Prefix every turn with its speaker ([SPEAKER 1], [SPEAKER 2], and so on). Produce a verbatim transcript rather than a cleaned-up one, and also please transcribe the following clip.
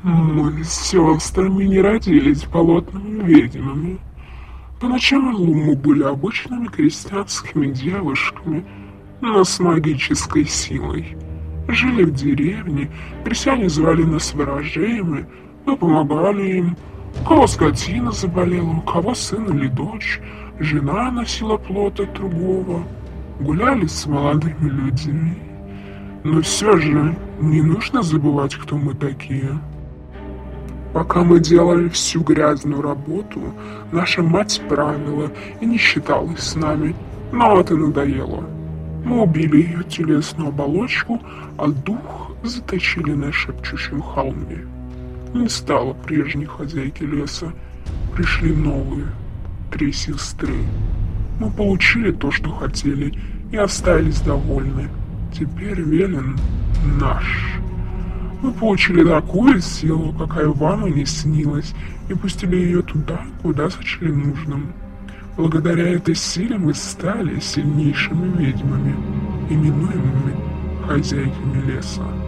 [SPEAKER 1] Мы с сестрами не родились болотными ведьмами. Поначалу мы были обычными крестьянскими девушками, но с магической силой. Жили в деревне, крестьяне звали нас ворожеями, мы помогали им. У кого скотина заболела, у кого сын или дочь, жена носила плод от другого. Гуляли с молодыми людьми. Но все же не нужно забывать, кто мы такие. Пока мы делали всю грязную работу, наша мать правила и не считалась с нами, но это надоело. Мы убили ее телесную оболочку, а дух заточили на шепчущем холме. Не стало прежней хозяйки леса, пришли новые, три сестры. Мы получили то, что хотели, и остались довольны. Теперь Велен наш. Мы получили такую силу, какая вам и не снилась, и пустили ее туда, куда сочли нужным. Благодаря этой силе мы стали сильнейшими ведьмами, именуемыми хозяйками леса.